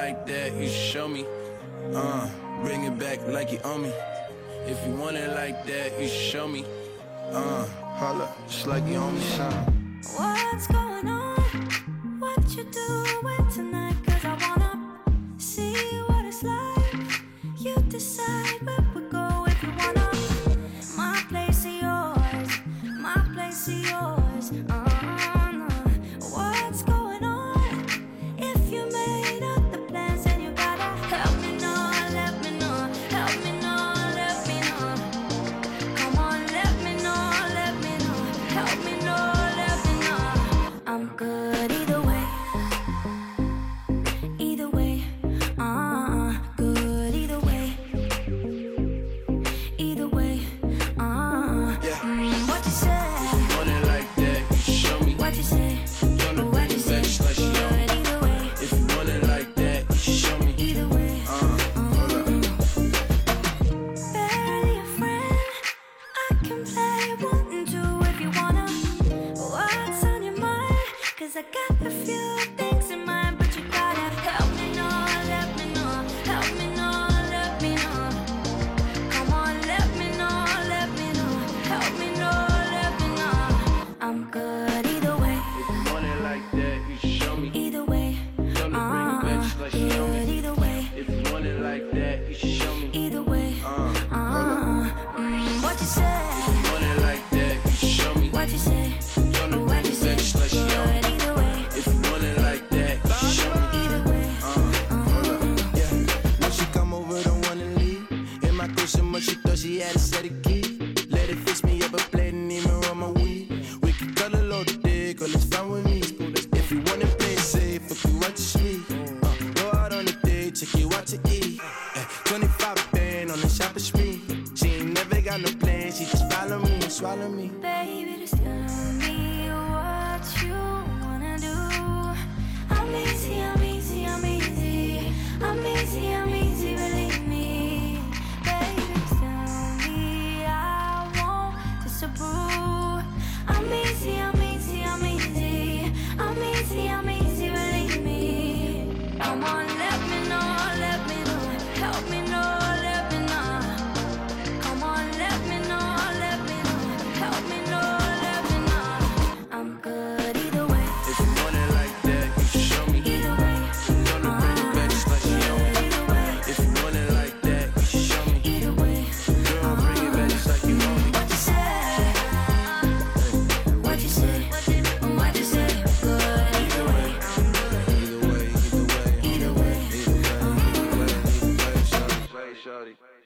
like that, you should show me. Bring it back like you owe me. If you want it like that, you should show me. Holla, just like you owe me something. What's going on? What you doing tonight? 'Cause I wanna see what it's like. You decide where we go if you wanna. My place or yours, my place or yours. What's going on? If you made up the plans, then you gotta help me know, let me know, help me know, let me know. Come on, let me know, let me know, help me know, let me know. I'm good either way, either way. Good either way, either way. What you say? Want it like that, you should show me. What you say? Gonna bring it back just like you owe me. Good either way, If you want it like that, you should show me. either way. Hold up. Barely a friend, I can play 1 and 2 if you wanna. What's on your mind? 'Cause I got a few things in mind, but you gotta help me know, let me know, help me know, let me know. Come on, let me know, let me know, help me know, let me know. I'm good either way, If you want it like that, you should show me. either way. Gonna bring it back just like you owe Good me. either way, If you want it like that, you should show me. either way. What you say? Want it like that, you should show me. What you say? Gonna bring What you it back say? just like you owe me. Good either way, If you want it like that, you should show me. either way. Yeah, when she come over, don't wanna leave. In my cushion, but she thought she had a set of keys. Let it fix me up a plate and even run my weed. We can cut a load of dick, or it's fine with me. If you wanna play safe, if you want to sleep, go out on a date, check you out to eat. 25 band on the shopping spree. She ain't never got no plan, she just follow me and swallow me. Baby, just tell me what you wanna do. I'm easy, I'm easy, I'm easy. I'm easy, I'm easy, believe me. Baby, just tell me I won't disapprove. I'm easy, I'm easy, I'm easy. I'm easy, I'm easy, believe me. Come on, let me know, let me know, help me know, let me know. Come on, let me know, let me know, help me know, let me know. I'm good either way, If you want it like that, you should show me. either way. Gonna bring it back just like you owe me. Either way, If you want it like that, you should show me. either way. Girl, bring it back just like you owe me. What you say? What you say? What you say? Good either way, Either way, either way, either way. either way, either way, shawty.